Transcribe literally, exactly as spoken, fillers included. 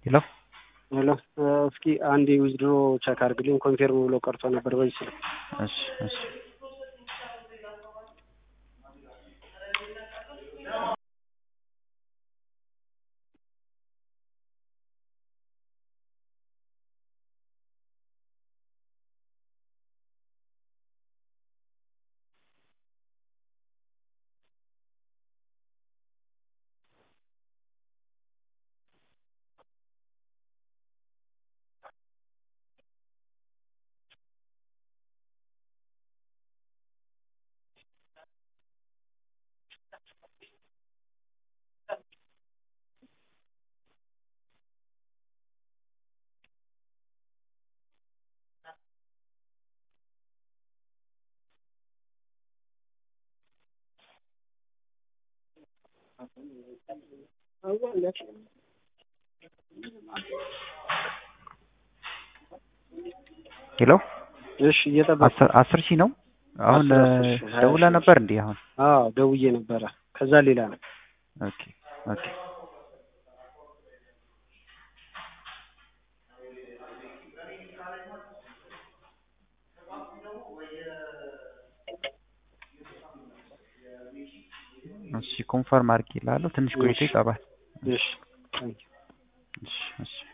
ሄሎ ሄሎ እስኪ አንዴ ዊዝድሮ ቼክ አድርግልኝ ኮንፊርም ብሎ ቀርቶ ነበር በዚህ ስልክ። እሺ እሺ ሄሎ እሺ እየጠበቅኩ አስር ሺህ ነው አሁን ደውላ ነበር እንዴ? አሁን አዎ ደውዬ ነበረ። ከዛ ሌላ ነው። ኦኬ ኦኬ እሺ ኮንፈርም አድርጊላለሁ። ትንሽ ቆይቶ ይገባል። እሺ እሺ እሺ